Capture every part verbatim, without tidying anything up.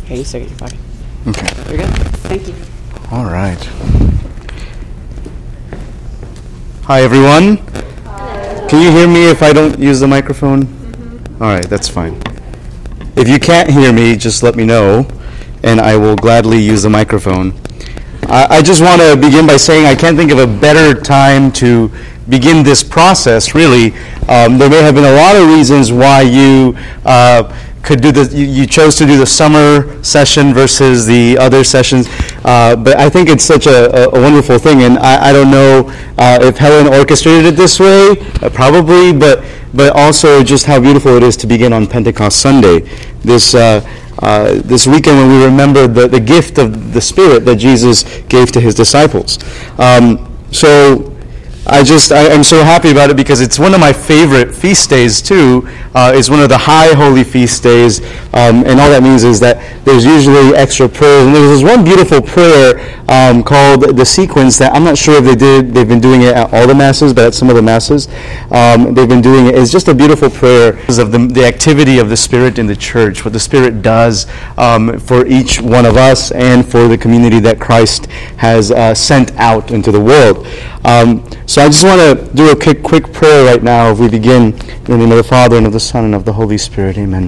Okay, you still get your pocket. Okay. You're good? Thank you. All right. Hi, everyone. Hello. Can you hear me if I don't use the microphone? Mm-hmm. All right, that's fine. If you can't hear me, just let me know, and I will gladly use the microphone. I, I just want to begin by saying I can't think of a better time to begin this process, really. Um, there may have been a lot of reasons why you uh, could do the, you, you chose to do the summer session versus the other sessions, uh, but I think it's such a, a wonderful thing, and I, I don't know uh, if Helen orchestrated it this way, uh, probably, but but also just how beautiful it is to begin on Pentecost Sunday, this uh, uh, this weekend when we remember the, the gift of the Spirit that Jesus gave to his disciples. Um, so I just, I, I'm so happy about it because it's one of my favorite feast days too. Uh, it's one of the high holy feast days, um, and all that means is that there's usually extra prayers. And there's this one beautiful prayer um, called the sequence that I'm not sure if they did, they've been doing it at all the masses, but at some of the masses, um, they've been doing it. It's just a beautiful prayer because of the, the activity of the Spirit in the church, what the Spirit does um, for each one of us and for the community that Christ has uh, sent out into the world. Um, so I just want to do a quick, quick prayer right now as we begin in the name of the Father and of the Son and of the Holy Spirit. Amen.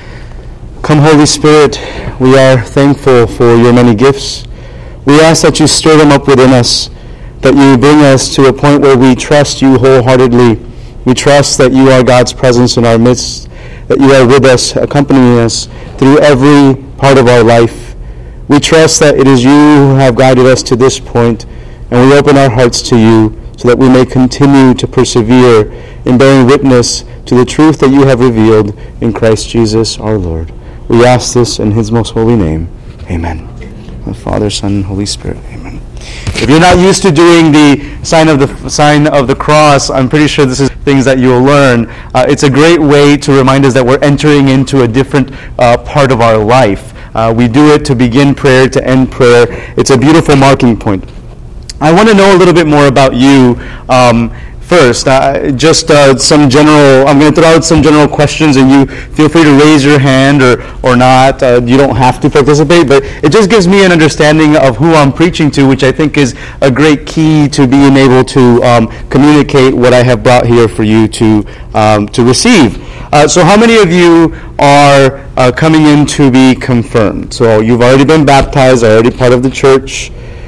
Come, Holy Spirit, we are thankful for your many gifts. We ask that you stir them up within us, that you bring us to a point where we trust you wholeheartedly. We trust that you are God's presence in our midst, that you are with us, accompanying us through every part of our life. We trust that it is you who have guided us to this point, and we open our hearts to you so that we may continue to persevere in bearing witness to the truth that you have revealed in Christ Jesus our Lord. We ask this in his most holy name. Amen. The Father, Son, and Holy Spirit. Amen. If you're not used to doing the sign of the sign of the cross, I'm pretty sure this is things that you'll learn. Uh, it's a great way to remind us that we're entering into a different uh, part of our life. Uh, we do it to begin prayer, to end prayer. It's a beautiful marking point. I want to know a little bit more about you um, first. Uh, just uh, some general, I'm going to throw out some general questions, and you feel free to raise your hand or, or not. Uh, you don't have to participate, but it just gives me an understanding of who I'm preaching to, which I think is a great key to being able to um, communicate what I have brought here for you to, um, to receive. Uh, so how many of you are uh, coming in to be confirmed? So you've already been baptized, already part of the church.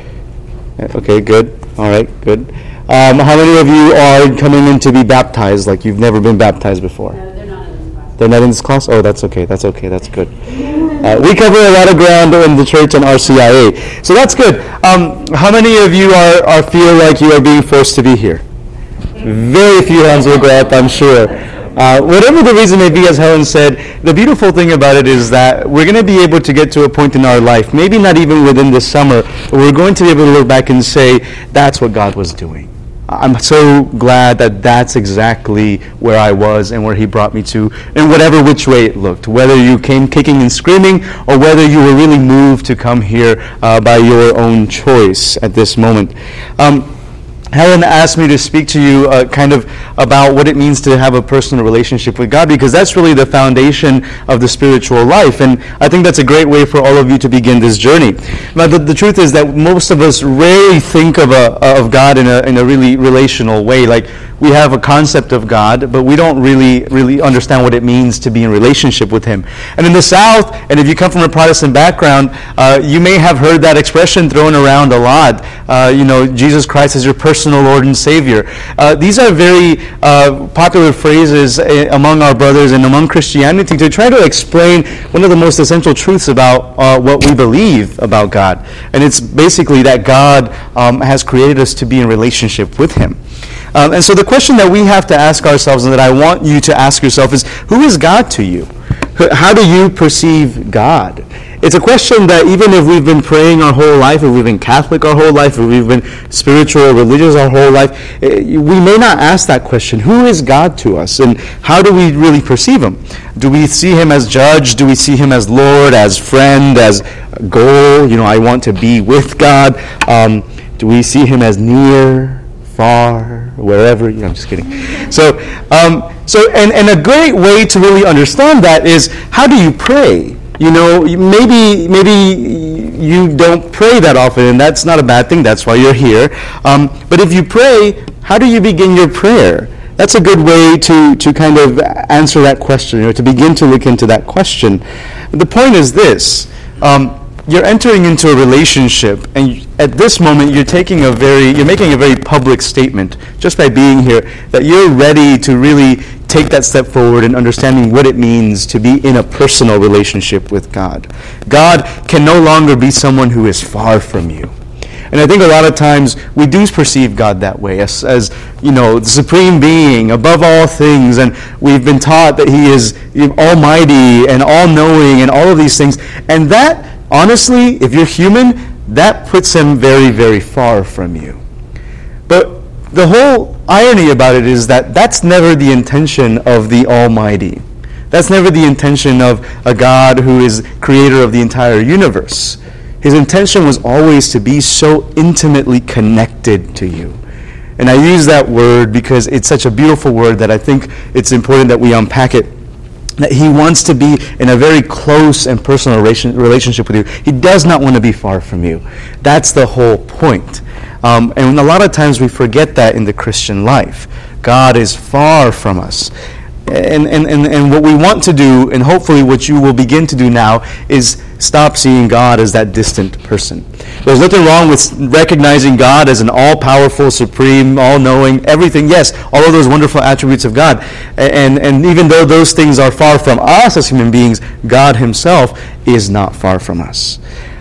Okay, good. All right, good. Um, how many of you are coming in to be baptized like you've never been baptized before? No, they're not in this class. They're not in this class? Oh, that's okay. That's okay. That's good. Uh, we cover a lot of ground in the church and R C I A. So that's good. Um, how many of you are, are feel like you are being forced to be here? Very few hands will go up, I'm sure. Uh, whatever the reason may be, as Helen said, the beautiful thing about it is that we're going to be able to get to a point in our life, maybe not even within this summer, but we're going to be able to look back and say, that's what God was doing. I'm so glad that that's exactly where I was and where he brought me to, in whatever which way it looked, whether you came kicking and screaming or whether you were really moved to come here uh, by your own choice at this moment. Um, Helen asked me to speak to you uh, kind of about what it means to have a personal relationship with God, because that's really the foundation of the spiritual life, and I think that's a great way for all of you to begin this journey. Now, the, the truth is that most of us rarely think of a, of God in a in a really relational way. Like, we have a concept of God, but we don't really really understand what it means to be in relationship with him. And in the South, and if you come from a Protestant background, uh, you may have heard that expression thrown around a lot. Uh, you know, Jesus Christ is your personal Lord and Savior. Uh, these are very uh, popular phrases uh, among our brothers and among Christianity to try to explain one of the most essential truths about uh, what we believe about God. And it's basically that God um, has created us to be in relationship with him. Um, and so the question that we have to ask ourselves, and that I want you to ask yourself, is, who is God to you? How do you perceive God? It's a question that even if we've been praying our whole life, if we've been Catholic our whole life, if we've been spiritual or religious our whole life, we may not ask that question. Who is God to us, and how do we really perceive him? Do we see him as judge? Do we see him as Lord, as friend, as goal? You know, I want to be with God. Um, do we see him as near, far, wherever? You know, I'm just kidding. So, um, so, and, and a great way to really understand that is, how do you pray? you know, maybe maybe you don't pray that often, and that's not a bad thing. That's why you're here. Um, but if you pray, how do you begin your prayer? That's a good way to, to kind of answer that question, or to begin to look into that question. The point is this. Um, you're entering into a relationship, and at this moment you're taking a very, you're making a very public statement just by being here, that you're ready to really take that step forward in understanding what it means to be in a personal relationship with God. God can no longer be someone who is far from you. And I think a lot of times we do perceive God that way, as, as you know, the supreme being, above all things, and we've been taught that he is almighty and all-knowing and all of these things. And that, honestly, if you're human, that puts him very, very far from you. But the whole irony about it is that that's never the intention of the Almighty. That's never the intention of a God who is creator of the entire universe. His intention was always to be so intimately connected to you. And I use that word because it's such a beautiful word that I think it's important that we unpack it. That he wants to be in a very close and personal relationship with you. He does not want to be far from you. That's the whole point. Um, and a lot of times we forget that in the Christian life. God is far from us. And, and, and, and what we want to do, and hopefully what you will begin to do now, is stop seeing God as that distant person. There's nothing wrong with recognizing God as an all-powerful, supreme, all-knowing, everything. Yes, all of those wonderful attributes of God. And, and even though those things are far from us as human beings, God himself is not far from us.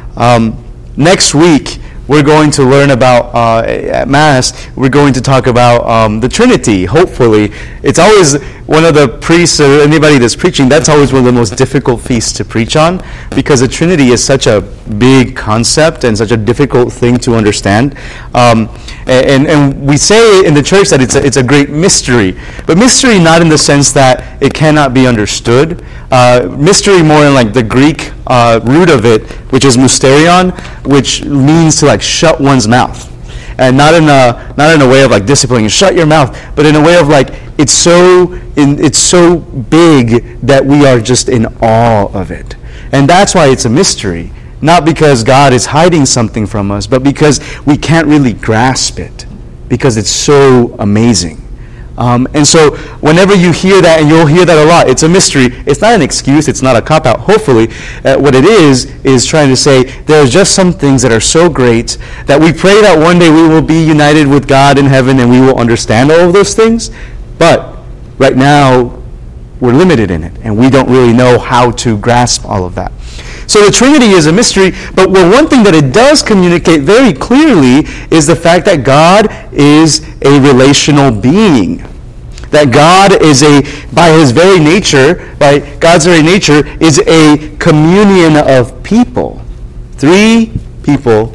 Um, next week, we're going to learn about, uh, at Mass, we're going to talk about um, the Trinity, hopefully. It's always one of the priests or anybody that's preaching, that's always one of the most difficult feasts to preach on, because the Trinity is such a big concept and such a difficult thing to understand. Um, and, and we say in the church that it's a, it's a great mystery, but mystery not in the sense that it cannot be understood. Uh, mystery more in like the Greek uh, root of it, which is mysterion, which means to like shut one's mouth. And not in a not in a way of like disciplining, shut your mouth, but in a way of like it's so in, it's so big that we are just in awe of it. And that's why it's a mystery. Not because God is hiding something from us, but because we can't really grasp it, because it's so amazing. Um, and so whenever you hear that, and you'll hear that a lot, it's a mystery. It's not an excuse. It's not a cop-out. Hopefully, uh, what it is, is trying to say there are just some things that are so great that we pray that one day we will be united with God in heaven and we will understand all of those things. But right now, we're limited in it, and we don't really know how to grasp all of that. So the Trinity is a mystery, but well, one thing that it does communicate very clearly is the fact that God is a relational being. That God is a, by his very nature, by God's very nature, is a communion of people. Three people,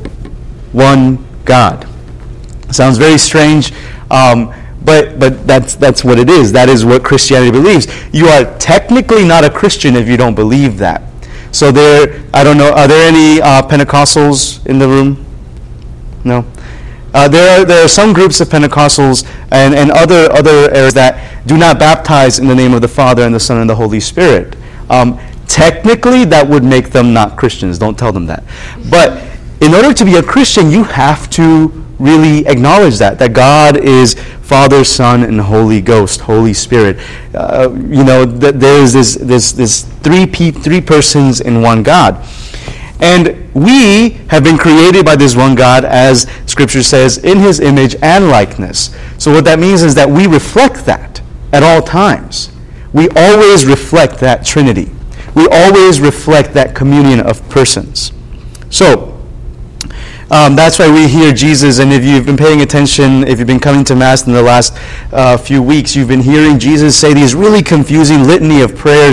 one God. Sounds very strange, um, but but that's that's what it is. That is what Christianity believes. You are technically not a Christian if you don't believe that. So there, I don't know, are there any uh, Pentecostals in the room? No? Uh, there are there are some groups of Pentecostals and, and other, other areas that do not baptize in the name of the Father and the Son and the Holy Spirit. Um, technically, that would make them not Christians. Don't tell them that. But in order to be a Christian, you have to really acknowledge that, that God is Father, Son, and Holy Ghost, Holy Spirit. Uh, you know, th- there is this this this three pe- three persons in one God. And we have been created by this one God, as Scripture says, in his image and likeness. So what that means is that we reflect that at all times. We always reflect that Trinity. We always reflect that communion of persons. So, Um, that's why we hear Jesus, and if you've been paying attention, if you've been coming to Mass in the last uh, few weeks, you've been hearing Jesus say these really confusing litany of prayers.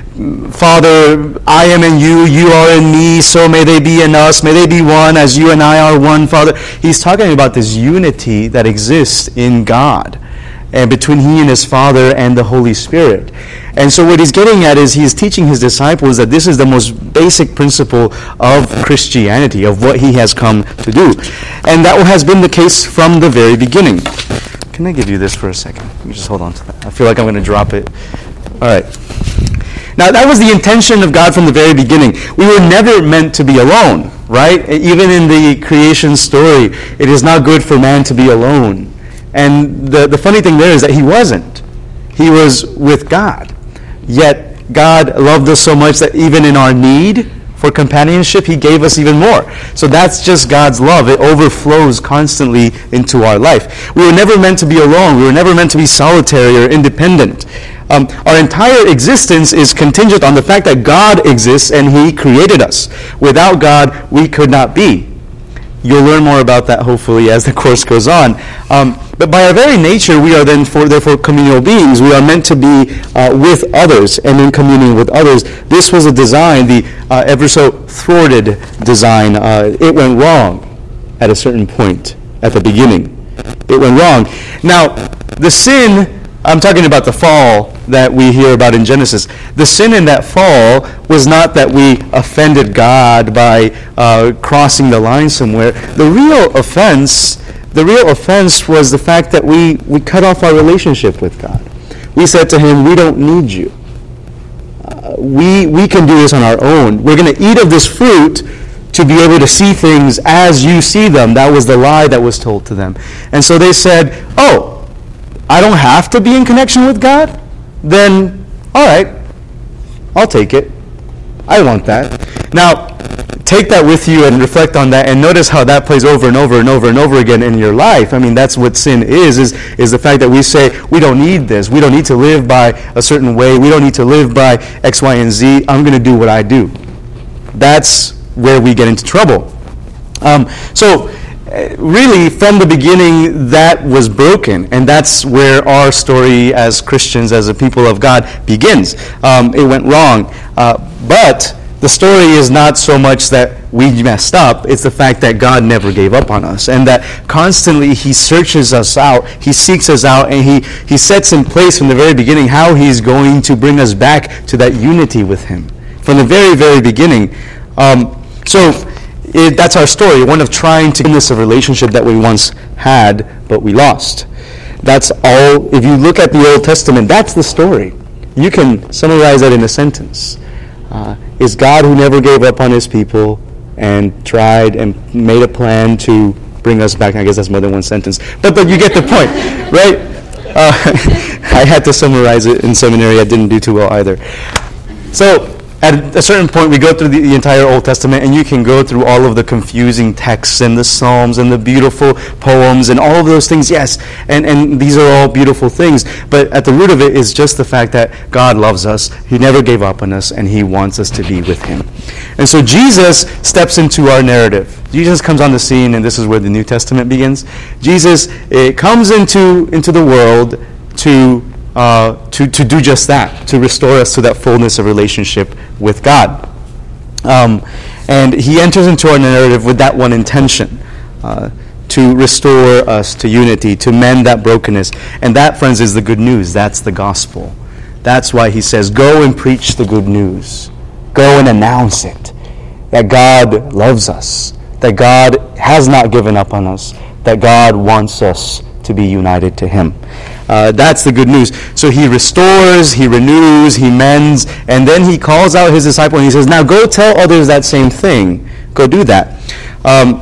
Father, I am in you, you are in me, so may they be in us, may they be one as you and I are one, Father. He's talking about this unity that exists in God, and between he and his Father and the Holy Spirit. And so what he's getting at is he's teaching his disciples that this is the most basic principle of Christianity, of what he has come to do. And that has been the case from the very beginning. Can I give you this for a second? Let me just hold on to that. I feel like I'm going to drop it. All right. Now, that was the intention of God from the very beginning. We were never meant to be alone, right? Even in the creation story, it is not good for man to be alone. And the, the funny thing there is that he wasn't. He was with God. Yet, God loved us so much that even in our need for companionship, he gave us even more. So that's just God's love. It overflows constantly into our life. We were never meant to be alone. We were never meant to be solitary or independent. Um, our entire existence is contingent on the fact that God exists and he created us. Without God, we could not be. You'll learn more about that, hopefully, as the course goes on. Um, but by our very nature, we are then, for, therefore, communal beings. We are meant to be uh, with others and in communion with others. This was a design, the uh, ever so thwarted design. Uh, it went wrong at a certain point at the beginning. It went wrong. Now, the sin, I'm talking about the fall that we hear about in Genesis. The sin in that fall was not that we offended God by uh, crossing the line somewhere. The real offense, the real offense was the fact that we, we cut off our relationship with God. We said to him, we don't need you. Uh, we, we can do this on our own. We're going to eat of this fruit to be able to see things as you see them. That was the lie that was told to them. And so they said, oh, I don't have to be in connection with God? Then, all right, I'll take it. I want that. Now, take that with you and reflect on that and notice how that plays over and over and over and over again in your life. I mean, that's what sin is, is, is the fact that we say, we don't need this. We don't need to live by a certain way. We don't need to live by X, Y, and Z. I'm going to do what I do. That's where we get into trouble. Um, so, really, from the beginning, that was broken, and that's where our story as Christians, as a people of God, begins. Um, it went wrong, uh, but the story is not so much that we messed up, it's the fact that God never gave up on us, and that constantly he searches us out, he seeks us out, and he, he sets in place from the very beginning how he's going to bring us back to that unity with him. From the very, very beginning. Um, so, It, that's our story, one of trying to witness a relationship that we once had, but we lost. That's all. If you look at the Old Testament, that's the story. You can summarize that in a sentence. Uh, it's God who never gave up on his people and tried and made a plan to bring us back. I guess that's more than one sentence. But, but you get the point, right? Uh, I had to summarize it in seminary. I didn't do too well either. So, at a certain point, we go through the, the entire Old Testament, and you can go through all of the confusing texts and the Psalms and the beautiful poems and all of those things, yes, and, and these are all beautiful things. But at the root of it is just the fact that God loves us, he never gave up on us, and he wants us to be with him. And so Jesus steps into our narrative. Jesus comes on the scene, and this is where the New Testament begins. Jesus it comes into, into the world to Uh, to, to do just that, to restore us to that fullness of relationship with God. Um, and he enters into our narrative with that one intention, uh, to restore us to unity, to mend that brokenness. And that, friends, is the good news. That's the gospel. That's why he says, go and preach the good news. Go and announce it, that God loves us, that God has not given up on us, that God wants us to be united to him. Uh, that's the good news. So he restores, he renews, he mends, and then he calls out his disciple and he says, now go tell others that same thing. Go do that. Um,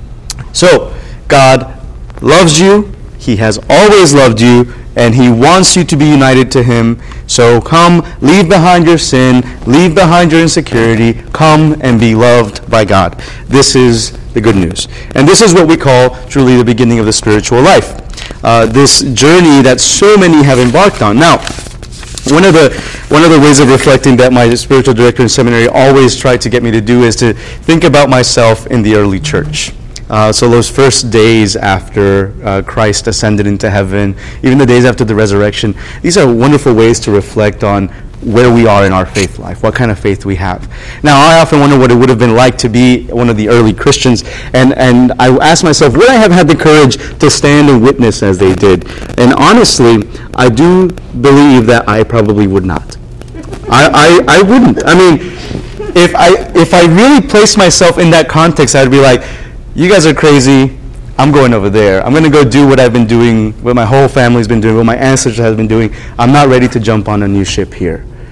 so God loves you. He has always loved you, and he wants you to be united to him. So come, leave behind your sin, leave behind your insecurity, come and be loved by God. This is the good news. And this is what we call truly the beginning of the spiritual life. Uh, this journey that so many have embarked on. Now, one of the one of the ways of reflecting that my spiritual director in seminary always tried to get me to do is to think about myself in the early church. Uh, so those first days after uh, Christ ascended into heaven, even the days after the resurrection, these are wonderful ways to reflect on where we are in our faith life, what kind of faith we have. Now, I often wonder what it would have been like to be one of the early Christians, and, and I ask myself, would I have had the courage to stand and witness as they did? And honestly, I do believe that I probably would not. I, I, I wouldn't. I mean, if I if I really placed myself in that context, I'd be like, you guys are crazy. I'm going over there. I'm going to go do what I've been doing, what my whole family's been doing, what my ancestors have been doing. I'm not ready to jump on a new ship here.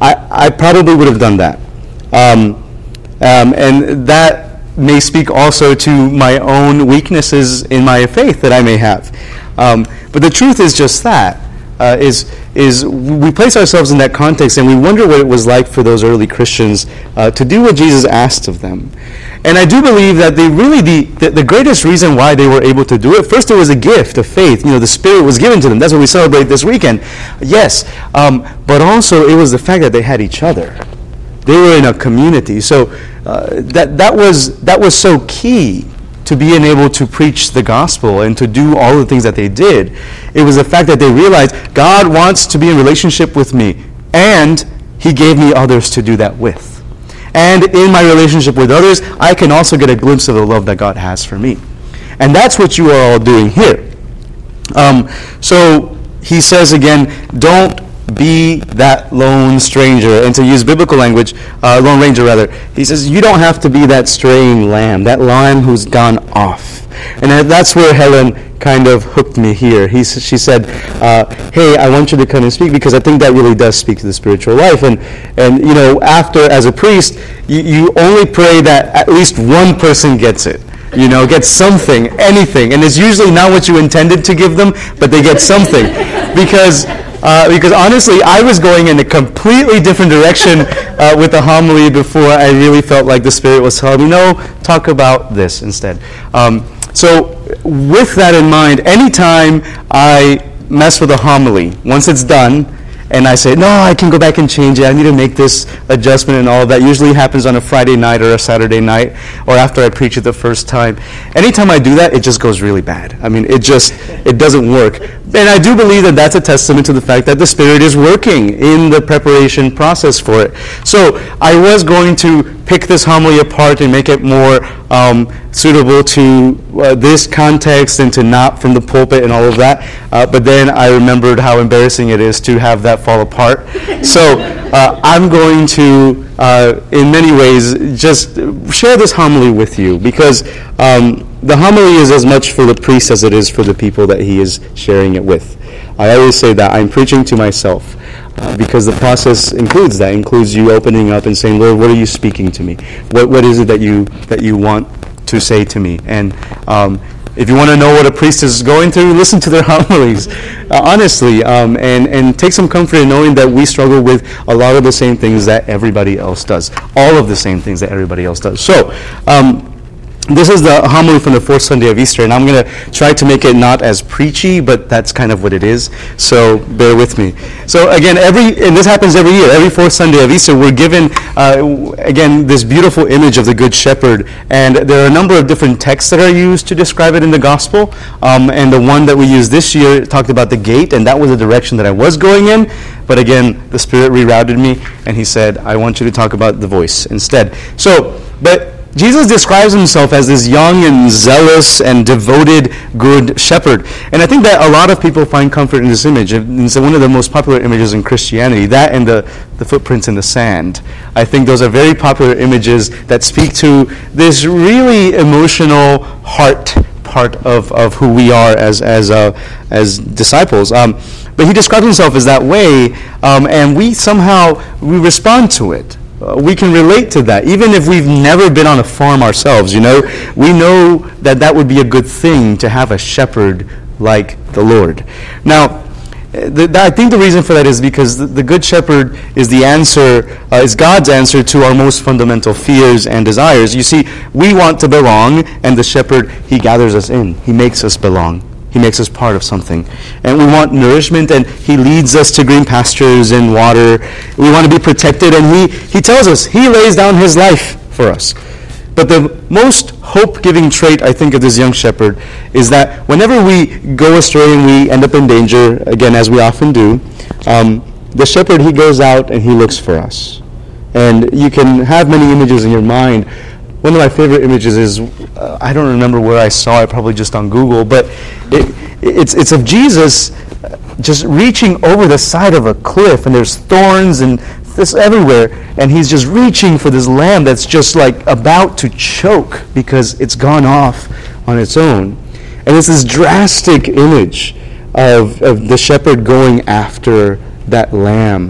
I, I probably would have done that. Um, um, and that may speak also to my own weaknesses in my faith that I may have. Um, but the truth is just that, uh, is, is we place ourselves in that context and we wonder what it was like for those early Christians uh, to do what Jesus asked of them. And I do believe that they really, the, the, the greatest reason why they were able to do it, first it was a gift of faith. You know, the Spirit was given to them. That's what we celebrate this weekend. Yes, um, but also it was the fact that they had each other. They were in a community. So uh, that, that, was, that was so key to being able to preach the gospel and to do all the things that they did. It was the fact that they realized God wants to be in relationship with me, and he gave me others to do that with. And in my relationship with others, I can also get a glimpse of the love that God has for me. And that's what you are all doing here. Um, so he says again, don't be that lone stranger. And to use biblical language, uh, lone ranger rather, he says you don't have to be that straying lamb, that lamb who's gone off. And that's where Helen kind of hooked me here. He, she said, uh, hey, I want you to come and speak, because I think that really does speak to the spiritual life. And, and you know, after, as a priest, you, you only pray that at least one person gets it. You know, gets something, anything. And it's usually not what you intended to give them, but they get something. Because Uh, because honestly, I was going in a completely different direction uh, with the homily before I really felt like the Spirit was telling me, no, talk about this instead. Um, so with that in mind, anytime I mess with a homily, once it's done, and I say, no, I can go back and change it, I need to make this adjustment and all of that, usually happens on a Friday night or a Saturday night, or after I preach it the first time. Anytime I do that, it just goes really bad. I mean, it just, it doesn't work. And I do believe that that's a testament to the fact that the Spirit is working in the preparation process for it. So I was going to pick this homily apart and make it more um, suitable to uh, this context and to not from the pulpit and all of that. Uh, but then I remembered how embarrassing it is to have that fall apart. So uh, I'm going to, uh, in many ways, just share this homily with you, because um, the homily is as much for the priest as it is for the people that he is sharing it with. I always say that I'm preaching to myself. Uh, because the process includes that, includes you opening up and saying, Lord, what are you speaking to me? What What is it that you that you want to say to me? And um, if you want to know what a priest is going through, listen to their homilies, uh, honestly, um, and, and take some comfort in knowing that we struggle with a lot of the same things that everybody else does, all of the same things that everybody else does. So, um, this is the homily from the fourth Sunday of Easter, and I'm going to try to make it not as preachy, but that's kind of what it is, so bear with me. So again, every and this happens every year, every fourth Sunday of Easter, we're given, uh, again, this beautiful image of the Good Shepherd, and there are a number of different texts that are used to describe it in the Gospel, um, and the one that we used this year talked about the gate, and that was the direction that I was going in, but again, the Spirit rerouted me, and he said, I want you to talk about the voice instead. So, but Jesus describes himself as this young and zealous and devoted good shepherd. And I think that a lot of people find comfort in this image. It's one of the most popular images in Christianity, that and the, the footprints in the sand. I think those are very popular images that speak to this really emotional heart part of, of who we are as as uh, as disciples. Um, but he describes himself as that way, um, and we somehow, we respond to it. Uh, we can relate to that, even if we've never been on a farm ourselves, you know. We know that that would be a good thing to have a shepherd like the Lord. Now, the, the, I think the reason for that is because the, the Good Shepherd is the answer, uh, is God's answer to our most fundamental fears and desires. You see, we want to belong, and the shepherd, he gathers us in. He makes us belong. He makes us part of something. And we want nourishment, and he leads us to green pastures and water. We want to be protected, and he, he tells us, he lays down his life for us. But the most hope-giving trait, I think, of this young shepherd is that whenever we go astray and we end up in danger, again, as we often do, um, the shepherd, he goes out and he looks for us. And you can have many images in your mind. One of my favorite images is, uh, I don't remember where I saw it, probably just on Google, but it, it's it's of Jesus just reaching over the side of a cliff, and there's thorns and this everywhere, and he's just reaching for this lamb that's just like about to choke because it's gone off on its own. And it's this drastic image of, of the shepherd going after that lamb.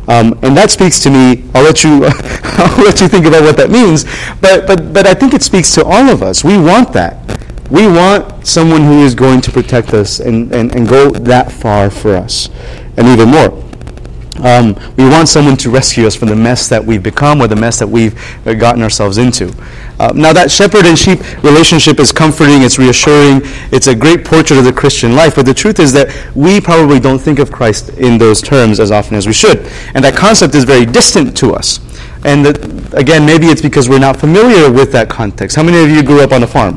Um, and that speaks to me. I'll let you I'll let you think about what that means. But but but I think it speaks to all of us. We want that. We want someone who is going to protect us and, and, and go that far for us, and even more. Um, we want someone to rescue us from the mess that we've become or the mess that we've gotten ourselves into. Uh, now that shepherd and sheep relationship is comforting, it's reassuring, it's a great portrait of the Christian life, but the truth is that we probably don't think of Christ in those terms as often as we should. And that concept is very distant to us. And that, again, maybe it's because we're not familiar with that context. How many of you grew up on a farm?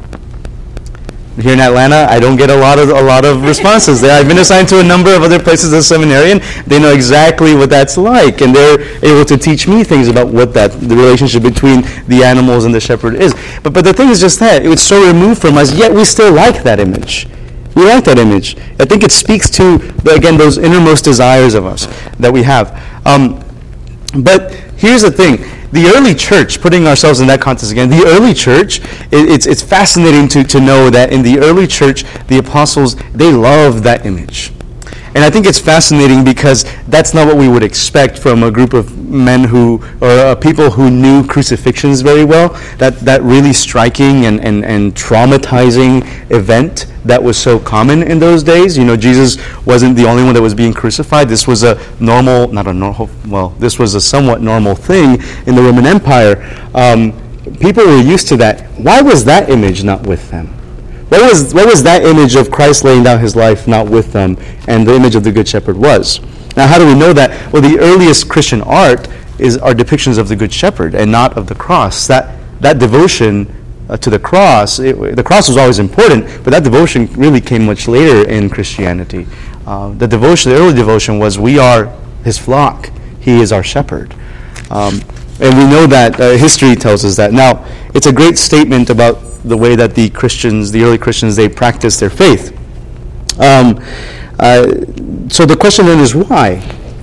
Here in Atlanta, I don't get a lot of a lot of responses there. I've been assigned to a number of other places as a seminarian. They know exactly what that's like, and they're able to teach me things about what that the relationship between the animals and the shepherd is. But but the thing is just that it's so removed from us, yet we still like that image. We like that image. I think it speaks to, again, those innermost desires of us that we have. Um, but here's the thing. The early church, putting ourselves in that context again, the early church, it, it's it's fascinating to, to know that in the early church, the apostles, they loved that image. And I think it's fascinating because that's not what we would expect from a group of men who, or uh, people who knew crucifixions very well. That that really striking and, and, and traumatizing event that was so common in those days. You know, Jesus wasn't the only one that was being crucified. This was a normal, not a normal, well, this was a somewhat normal thing in the Roman Empire. Um, people were used to that. Why was that image not with them? What was what was that image of Christ laying down his life not with them, and the image of the Good Shepherd was? Now, how do we know that? Well, the earliest Christian art is are depictions of the Good Shepherd and not of the cross. That that devotion uh, to the cross, it, the cross was always important, but that devotion really came much later in Christianity. Uh, the devotion, the early devotion was, we are his flock. He is our shepherd. Um, and we know that uh, history tells us that. Now, it's a great statement about the way that the Christians, the early Christians, they practiced their faith. Um, uh, so the question then is why?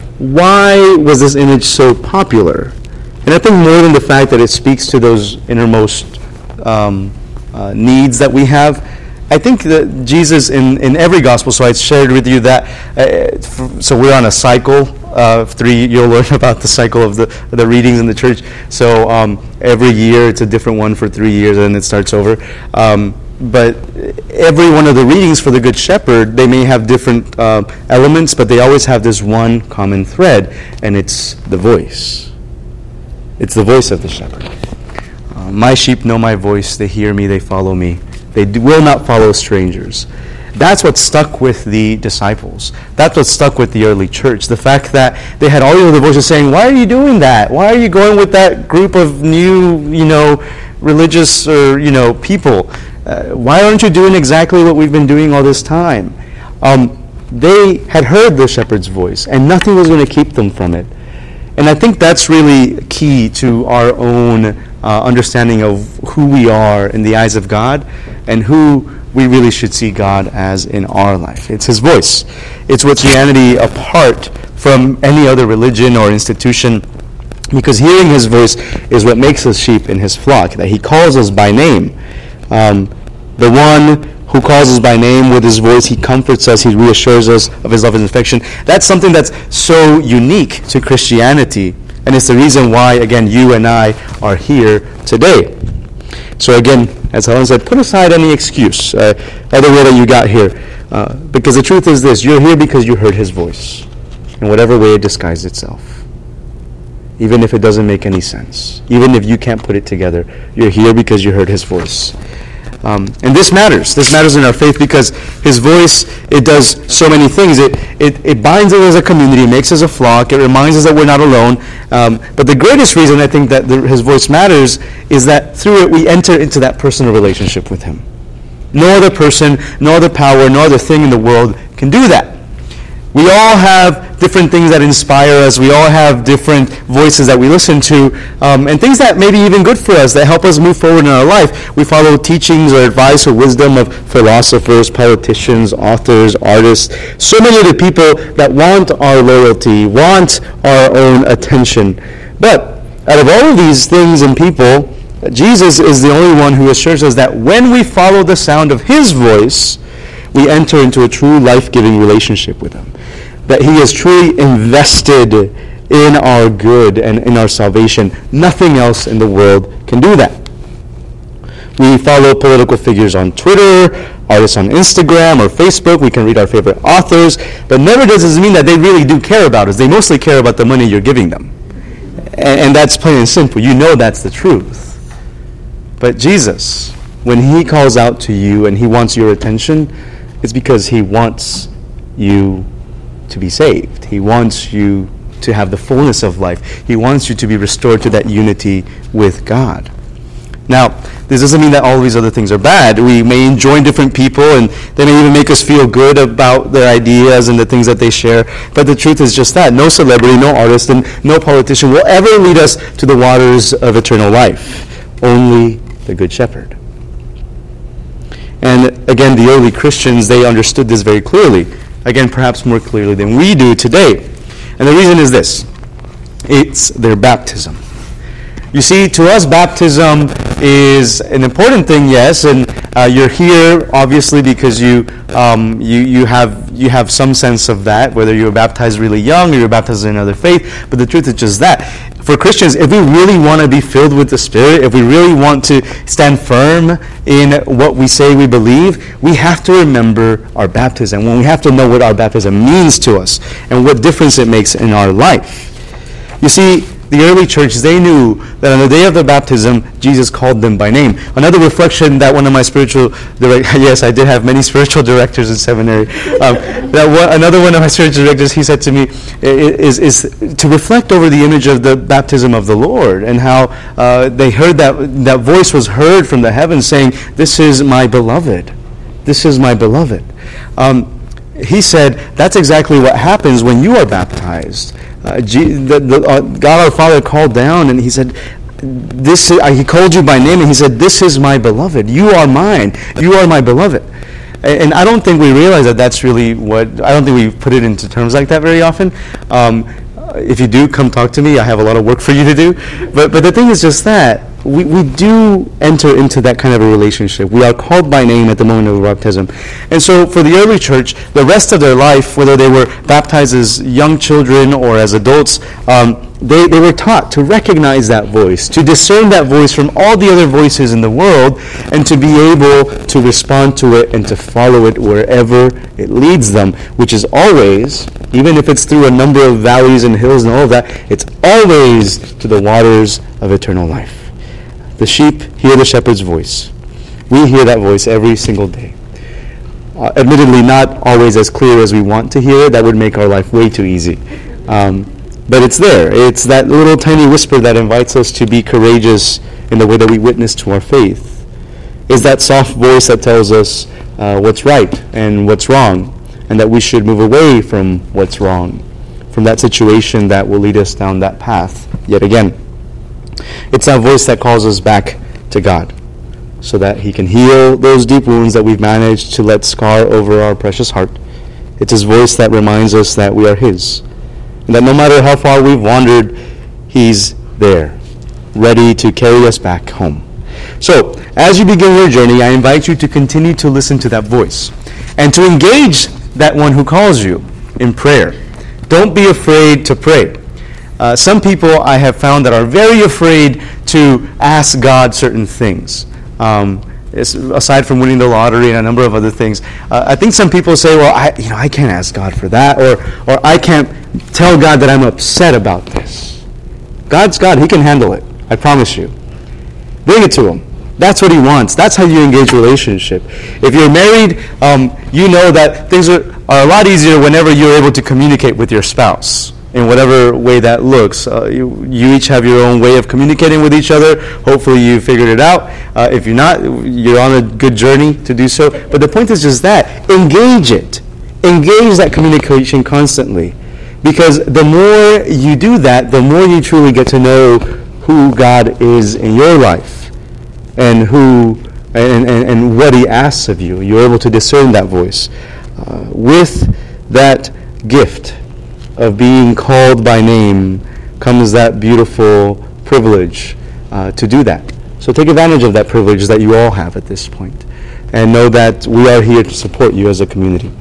Why was this image so popular? And I think more than the fact that it speaks to those innermost um, uh, needs that we have, I think that Jesus in, in every gospel, so I shared with you that, uh, f- so we're on a cycle. Uh, three, you'll learn about the cycle of the the readings in the church. So um, every year it's a different one for three years, and it starts over. Um, but every one of the readings for the Good Shepherd, they may have different uh, elements, but they always have this one common thread, and it's the voice. It's the voice of the shepherd. Uh, my sheep know my voice; they hear me, they follow me. They do, will not follow strangers. That's what stuck with the disciples. That's what stuck with the early church. The fact that they had all of the voices saying, why are you doing that? Why are you going with that group of new, you know, religious or, you know, people? Uh, why aren't you doing exactly what we've been doing all this time? Um, they had heard the shepherd's voice, and nothing was going to keep them from it. And I think that's really key to our own uh, understanding of who we are in the eyes of God and who we really should see God as in our life. It's his voice. It's what's humanity apart from any other religion or institution, because hearing his voice is what makes us sheep in his flock, that he calls us by name. Um, the one who calls us by name with his voice, he comforts us, he reassures us of his love and affection. That's something that's so unique to Christianity, and it's the reason why, again, you and I are here today. So again, as Helen said, put aside any excuse, uh, other way that you got here. Uh, because the truth is this, you're here because you heard his voice, in whatever way it disguised itself. Even if it doesn't make any sense. Even if you can't put it together, you're here because you heard his voice. Um, and this matters. This matters in our faith because his voice, it does so many things. It it, it binds us as a community, it makes us a flock, it reminds us that we're not alone. Um, but the greatest reason I think that the, his voice matters is that through it we enter into that personal relationship with him. No other person, no other power, no other thing in the world can do that. We all have different things that inspire us. We all have different voices that we listen to, um, and things that may be even good for us, that help us move forward in our life. We follow teachings or advice or wisdom of philosophers, politicians, authors, artists, so many of the people that want our loyalty, want our own attention. But out of all of these things and people, Jesus is the only one who assures us that when we follow the sound of his voice, we enter into a true life-giving relationship with him. That he is truly invested in our good and in our salvation. Nothing else in the world can do that. We follow political figures on Twitter, artists on Instagram or Facebook. We can read our favorite authors. But never does this mean that they really do care about us. They mostly care about the money you're giving them. And, and that's plain and simple. You know that's the truth. But Jesus, when he calls out to you and he wants your attention, it's because he wants you to be saved. He wants you to have the fullness of life. He wants you to be restored to that unity with God. Now, this doesn't mean that all these other things are bad. We may enjoy different people, and they may even make us feel good about their ideas and the things that they share. But the truth is just that. No celebrity, no artist, and no politician will ever lead us to the waters of eternal life. Only the Good Shepherd. And again, the early Christians, they understood this very clearly. Again, perhaps more clearly than we do today. And the reason is this. It's their baptism. You see, to us, baptism is an important thing, yes, and uh, you're here obviously because you um, you you have you have some sense of that, whether you were baptized really young or you were baptized in another faith. But the truth is just that. For Christians, if we really want to be filled with the Spirit, if we really want to stand firm in what we say we believe, we have to remember our baptism. When we have to know what our baptism means to us and what difference it makes in our life. You see, the early church, they knew that on the day of their baptism, Jesus called them by name. Another reflection that one of my spiritual directors, yes, I did have many spiritual directors in seminary. Um, that one, another one of my spiritual directors, he said to me, is, is to reflect over the image of the baptism of the Lord and how uh, they heard that, that voice was heard from the heavens saying, "This is my beloved. This is my beloved." Um, he said, that's exactly what happens when you are baptized. Uh, G- the, the, uh, God our Father called down and he said, "This is, uh, he called you by name," and he said, "This is my beloved. You are mine. You are my beloved." And, and I don't think we realize that that's really what, I don't think we put it into terms like that very often. Um, if you do, come talk to me. I have a lot of work for you to do. But but the thing is just that. We, we do enter into that kind of a relationship. We are called by name at the moment of baptism. And so for the early church, the rest of their life, whether they were baptized as young children or as adults, um, they, they were taught to recognize that voice, to discern that voice from all the other voices in the world, and to be able to respond to it and to follow it wherever it leads them, which is always, even if it's through a number of valleys and hills and all of that, it's always to the waters of eternal life. The sheep hear the shepherd's voice. We hear that voice every single day. Uh, admittedly, not always as clear as we want to hear it. That would make our life way too easy. Um, but it's there. It's that little tiny whisper that invites us to be courageous in the way that we witness to our faith. It's that soft voice that tells us uh, what's right and what's wrong, and that we should move away from what's wrong, from that situation that will lead us down that path yet again. It's that voice that calls us back to God so that he can heal those deep wounds that we've managed to let scar over our precious heart. It's his voice that reminds us that we are his, and that no matter how far we've wandered, he's there, ready to carry us back home. So, as you begin your journey, I invite you to continue to listen to that voice and to engage that one who calls you in prayer. Don't be afraid to pray. Uh, some people I have found that are very afraid to ask God certain things. Um, aside from winning the lottery and a number of other things, uh, I think some people say, "Well, I, you know, I can't ask God for that," or, or "I can't tell God that I'm upset about this." God's God; He can handle it. I promise you. Bring it to Him. That's what He wants. That's how you engage relationship. If you're married, um, you know that things are, are a lot easier whenever you're able to communicate with your spouse. In whatever way that looks. Uh, you, you each have your own way of communicating with each other. Hopefully you figured it out. Uh, if you're not, you're on a good journey to do so. But the point is just that. Engage it. Engage that communication constantly. Because the more you do that, the more you truly get to know who God is in your life and who and, and, and what He asks of you. You're able to discern that voice. Uh, with that gift of being called by name comes that beautiful privilege uh, to do that. So take advantage of that privilege that you all have at this point, and know that we are here to support you as a community.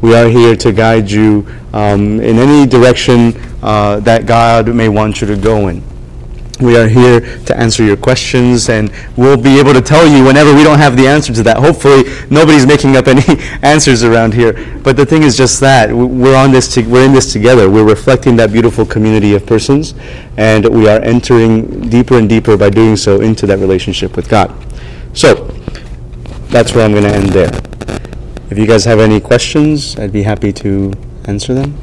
We are here to guide you um, in any direction uh, that God may want you to go in. We are here to answer your questions, and we'll be able to tell you whenever we don't have the answer to that. Hopefully, nobody's making up any answers around here. But the thing is just that we're on this. To, we're in this together. We're reflecting that beautiful community of persons, and we are entering deeper and deeper by doing so into that relationship with God. So that's where I'm going to end there. If you guys have any questions, I'd be happy to answer them.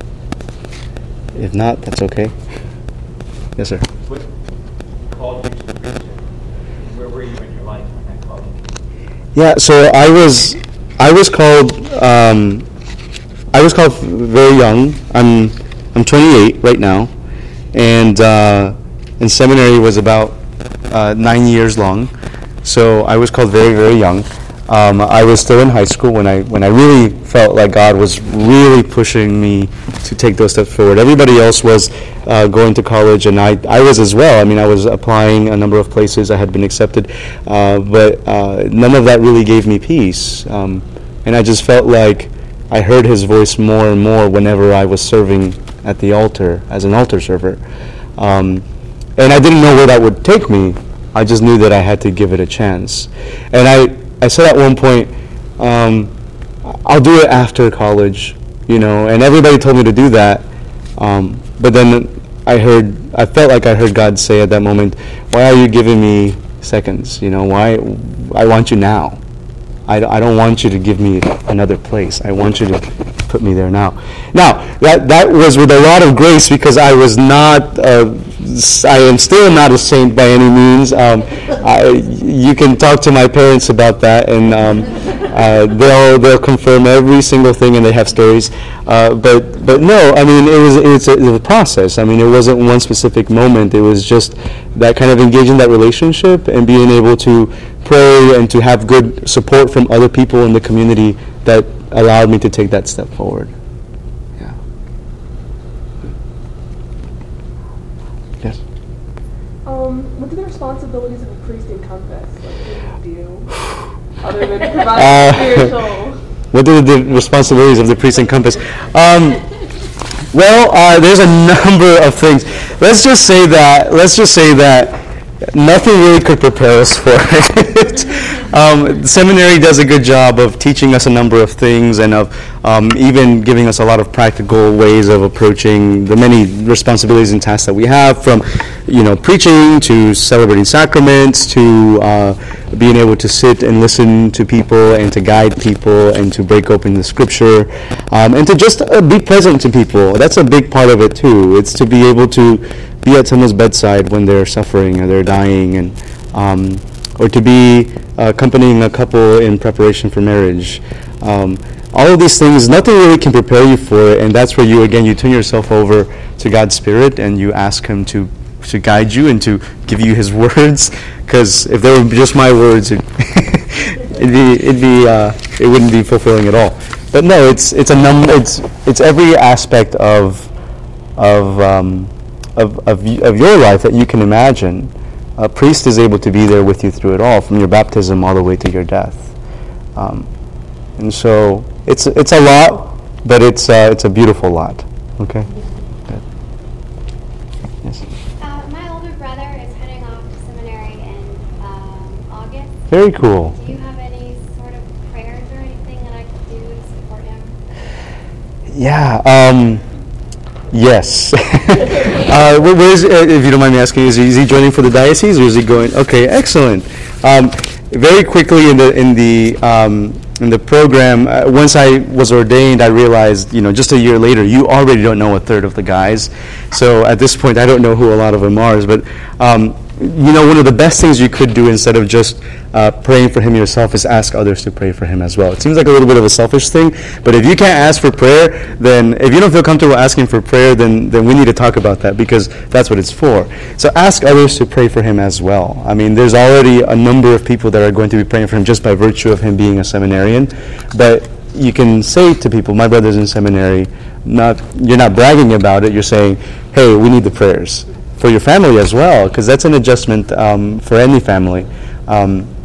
If not, that's okay. Yes, sir. What called you to preaching? Where were you in your life when that called you? Yeah, so I was, I was called, um, I was called very young. I'm, I'm twenty-eight right now, and uh, and seminary was about uh, nine years long. So I was called very, very young. Um, I was still in high school when I when I really felt like God was really pushing me to take those steps forward. Everybody else was uh, going to college, and I, I was as well. I mean, I was applying a number of places. I had been accepted, uh, but uh, none of that really gave me peace. Um, and I just felt like I heard His voice more and more whenever I was serving at the altar as an altar server. Um, and I didn't know where that would take me. I just knew that I had to give it a chance. And I I said at one point, um, I'll do it after college, you know, and everybody told me to do that. Um, but then I heard, I felt like I heard God say at that moment, why are you giving me seconds? You know, why, I want you now. I, I don't want you to give me another place. I want you to put me there now. Now, that, that was with a lot of grace because I was not, uh, I am still not a saint by any means. Um, I, you can talk to my parents about that, and um, uh, they'll they'll confirm every single thing, and they have stories. Uh, but but no, I mean it was it's a, it was a process. I mean it wasn't one specific moment. It was just that kind of engaging that relationship and being able to pray and to have good support from other people in the community that allowed me to take that step forward. Yeah. Yes. Um, what do the responsibilities of a priest encompass? Like, what do you do? Other than provide Uh, spiritual. What do the responsibilities of the priest encompass? Um, well, uh, there's a number of things. Let's just say that. Let's just say that nothing really could prepare us for it. um, the seminary does a good job of teaching us a number of things and of um, even giving us a lot of practical ways of approaching the many responsibilities and tasks that we have, from, you know, preaching to celebrating sacraments to uh, being able to sit and listen to people and to guide people and to break open the scripture um, and to just uh, be present to people. That's a big part of it too. It's to be able to be at someone's bedside when they're suffering or they're dying, and um, or to be uh, accompanying a couple in preparation for marriage. Um, all of these things, nothing really can prepare you for it, and that's where you, again, you turn yourself over to God's Spirit and you ask Him to, to guide you and to give you His words, because if they were just my words, it, it'd be, it'd be, uh, it wouldn't be fulfilling at all. But no, it's it's a num it's it's every aspect of of um, Of, of of your life that you can imagine. A priest is able to be there with you through it all, from your baptism all the way to your death. Um, and so it's it's a lot, but it's uh, it's a beautiful lot. Okay. Good. Yes. Uh, my older brother is heading off to seminary in um, August. Very cool. Do you have any sort of prayers or anything that I could do to support him? Yeah. Um, Yes. uh, where where is, uh, if you don't mind me asking, is he, is he joining for the diocese or is he going? Okay, excellent. Um, very quickly in the in the um, in the program, uh, once I was ordained, I realized, you know, just a year later, you already don't know a third of the guys. So at this point, I don't know who a lot of them are. But um, you know, one of the best things you could do instead of just uh, praying for him yourself is ask others to pray for him as well. It seems like a little bit of a selfish thing, but if you can't ask for prayer, then if you don't feel comfortable asking for prayer, then then we need to talk about that, because that's what it's for. So ask others to pray for him as well. I mean, there's already a number of people that are going to be praying for him just by virtue of him being a seminarian, but you can say to people, my brother's in seminary, not you're not bragging about it, you're saying, hey, we need the prayers. For your family as well, because that's an adjustment um, for any family. Um,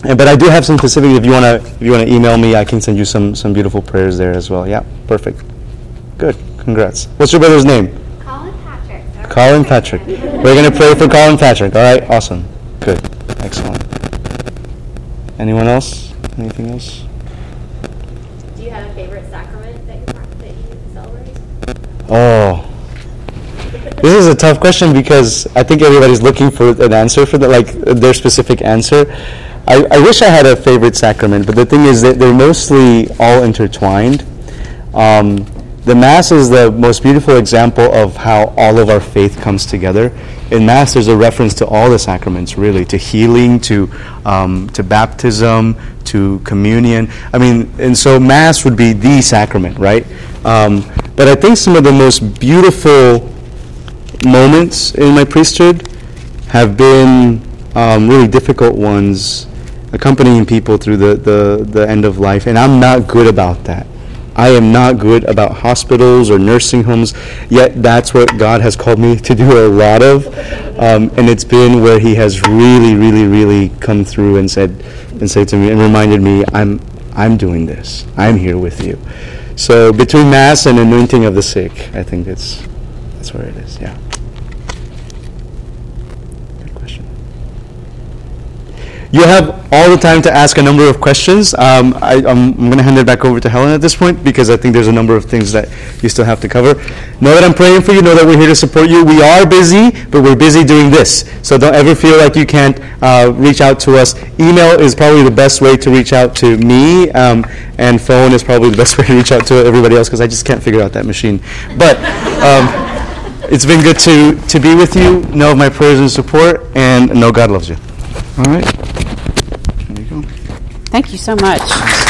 And, but I do have some specifics. If you wanna, if you wanna email me, I can send you some some beautiful prayers there as well. Yeah, perfect. Good. Congrats. What's your brother's name? Colin Patrick. Colin Patrick. We're gonna pray for Colin Patrick. All right. Awesome. Good. Excellent. Anyone else? Anything else? Do you have a favorite sacrament that you that you celebrate? Oh. This is a tough question because I think everybody's looking for an answer for the, like their specific answer. I, I wish I had a favorite sacrament, but the thing is that they're mostly all intertwined. Um, the Mass is the most beautiful example of how all of our faith comes together. In Mass, there's a reference to all the sacraments, really, to healing, to um, to baptism, to communion. I mean, and so Mass would be the sacrament, right? Um, but I think some of the most beautiful moments in my priesthood have been um, really difficult ones, accompanying people through the, the, the end of life, and I'm not good about that. I am not good about hospitals or nursing homes, yet that's what God has called me to do a lot of, um, and it's been where He has really, really, really come through and said, and said to me and reminded me, I'm, I'm doing this. I'm here with you. So between Mass and anointing of the sick, I think it's that's where it is. Yeah. Good question. You have all the time to ask a number of questions. Um, I, I'm, I'm going to hand it back over to Helen at this point because I think there's a number of things that you still have to cover. Know that I'm praying for you. Know that we're here to support you. We are busy, but we're busy doing this. So don't ever feel like you can't uh, reach out to us. Email is probably the best way to reach out to me, um, and phone is probably the best way to reach out to everybody else because I just can't figure out that machine. But um, it's been good to, to be with you. Know of my prayers and support, and know God loves you. All right. Thank you so much.